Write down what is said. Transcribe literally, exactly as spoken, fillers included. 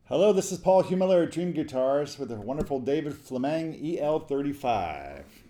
Hello, this is Paul Humiller at Dream Guitars with a wonderful David Fleming E L thirty-five.